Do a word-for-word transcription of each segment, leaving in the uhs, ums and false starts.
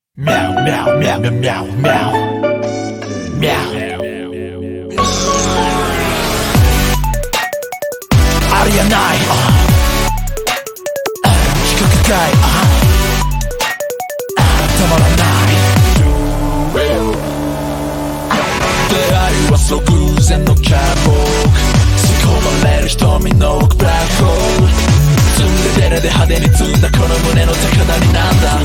Meow, meow, meow, meow, meow, meow. 아리아나이, 시각가까이, 더멀어나이.出会いはそう偶然のキャボーク吸い込まれる瞳の奥ブラックホールツンデレレで派手に積んだこの胸の高鳴りなんだ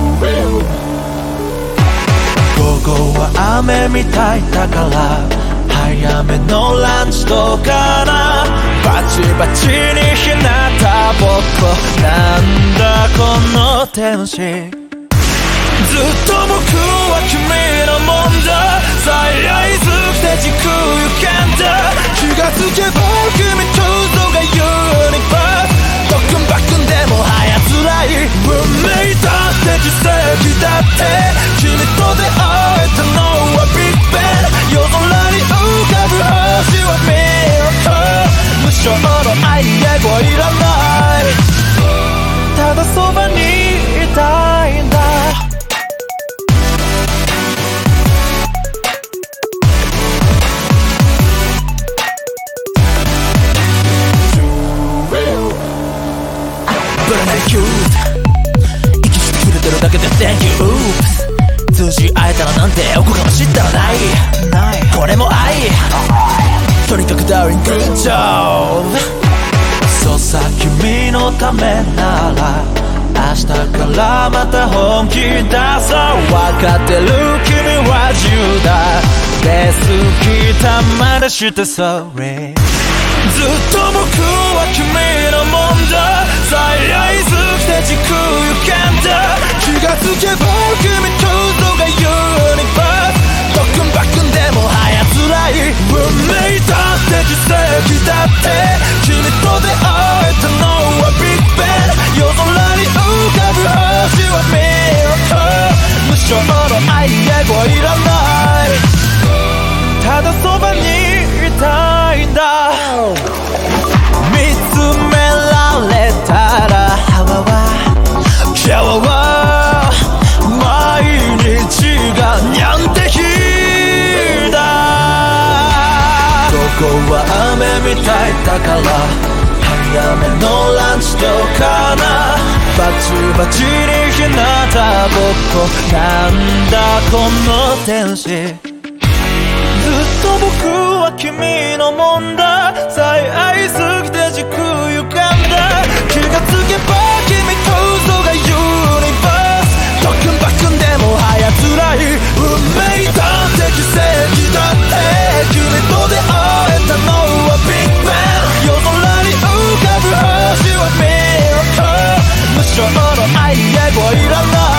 午後は雨みたいだから早めのランチとかなバチバチにひなたぼっこなんだこの天使ずっと僕は君のもんだ最愛ずくて軸ゆけんだ気がつけば君と嘘がユニバースドックンバックンでも早つらい運命だって奇跡だって君と出会えたのはビッグベン夜空に浮かぶ星はミラクル無償の愛エゴいらないただそばにいたいんだぶれないキューブ息してくれてるだけで Thank you 通じ合えたらなんておこがましったらないこれも愛とにかくダーリン Good job そうさ君のためなら明日からまた本気出そう分かってる君は自由だで好きたまでして Sorry ずっと僕は君のもんだ最愛ずくて軸ゆけんだ気がつけば君と嘘がユニバースドックンバックンでも早つらい運命だって奇跡だって君と出会えたのはビッグベン夜空に浮かぶ星はミラクル無償の愛エゴいらないただそばにいたいんだ見つめられたらハワは今日は毎日がにゃんて日だここは雨みたいだから早めのランチとかなバチバチにひなたぼっこなんだこの天使ずっと僕は君のもんだ最愛すぎて軸ゆかんだ気がつけば君と嘘がユニバースドックンバックンでも早つらい運命だって奇跡だって君と出会えたのはビッグベン夜空に浮かぶ星はミラクル無償の愛エゴいらない